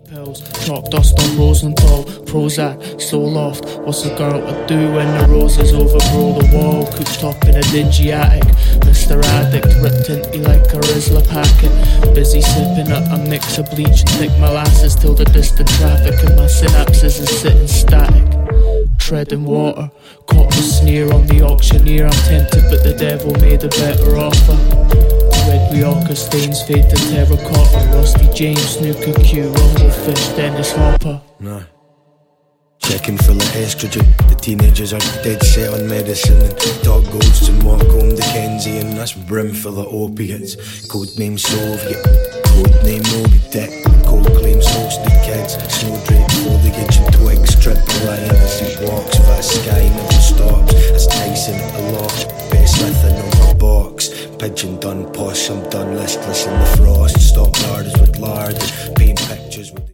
pills, chalk dust on Rosenthal, Prozac, Zoloft. What's a girl to do when the roses overgrow the wall? Cooped up in a dingy attic, Mr. Addict, ripped into like a Rizla packet. Busy sipping up a mix of bleach and thick molasses till the distant traffic and my synapses is sitting static. Treading water, caught the sneer on the auctioneer. I'm tempted but the devil made a better offer. Red Rioja stains fade to terracotta. Rusty James, Snooker Q, Rumblefish, Dennis Hopper. No. Checking full of estrogen. The teenagers are dead set on medicine and dark ghosts and Marcom Dickensian. That's brim full of opiates. Codename Soviet, codename Moby Dick. Cold claims host